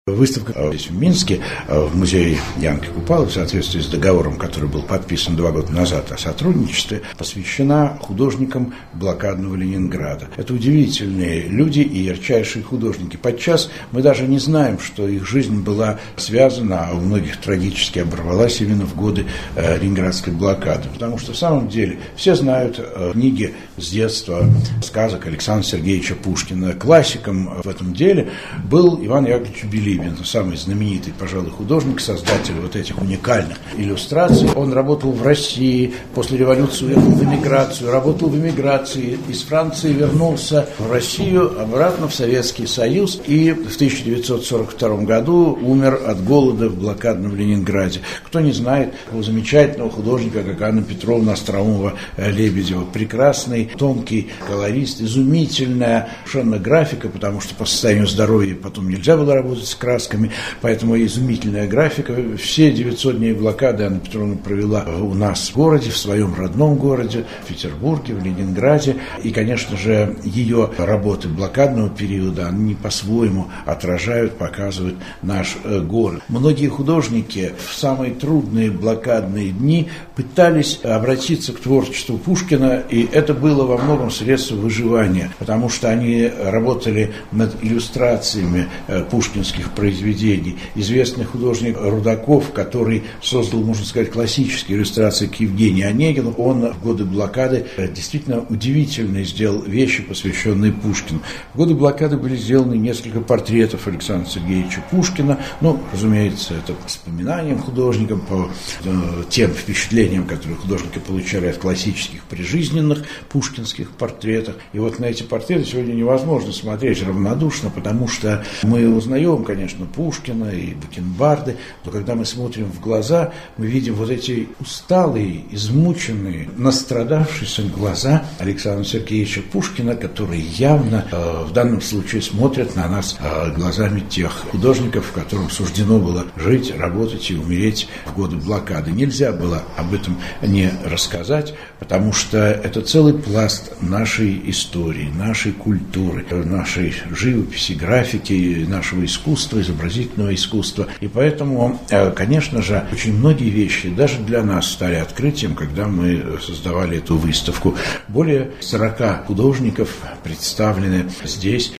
Выставка здесь в Минске, в музее Янки Купалы, в соответствии с договором, который был подписан 2 года назад о сотрудничестве, посвящена художникам блокадного Ленинграда. Это удивительные люди и ярчайшие художники. Подчас мы даже не знаем, что их жизнь была связана, а у многих трагически оборвалась именно в годы ленинградской блокады. Потому что в самом деле все знают книги с детства, сказок Александра Сергеевича Пушкина. Классиком в этом деле был Иван Яковлевич Билибин, самый знаменитый, пожалуй, художник, создатель вот этих уникальных иллюстраций. Он работал в России, после революции уехал в эмиграцию, работал в эмиграции, из Франции вернулся в Россию, обратно в Советский Союз и в 1942 году умер от голода в блокадном Ленинграде. Кто не знает такого замечательного художника, как Анна Петровна Остроумова-Лебедева. Прекрасный, тонкий колорист, изумительная совершенно графика, потому что по состоянию здоровья потом нельзя было работать с красками, поэтому изумительная графика. Все 900 дней блокады Анна Петровна провела у нас в городе, в своем родном городе, в Петербурге, в Ленинграде. И, конечно же, ее работы блокадного периода, они по-своему отражают, показывают наш город. Многие художники в самые трудные блокадные дни пытались обратиться к творчеству Пушкина, и это было во многом средство выживания, потому что они работали над иллюстрациями пушкинских произведений. Известный художник Рудаков, который создал, можно сказать, классические иллюстрации к Евгению Онегину, он в годы блокады действительно удивительные сделал вещи, посвященные Пушкину. В годы блокады были сделаны несколько портретов Александра Сергеевича Пушкина. Разумеется, это по воспоминаниям художника, по тем впечатлениям, которые художники получали от классических прижизненных пушкинских портретов. И вот на эти портреты сегодня невозможно смотреть равнодушно, потому что мы узнаем, конечно, Пушкина и бакенбарды, но когда мы смотрим в глаза, мы видим вот эти усталые, измученные, настрадавшиеся глаза Александра Сергеевича Пушкина, которые явно в данном случае смотрят на нас глазами тех художников, которым суждено было жить, работать и умереть в годы блокады. Нельзя было об этом не рассказать, потому что это целый пласт нашей истории, нашей культуры, нашей живописи, графики, нашего искусства, изобразительного искусства. И поэтому, конечно же, очень многие вещи даже для нас стали открытием, когда мы создавали эту выставку. Более 40 художников представлены здесь.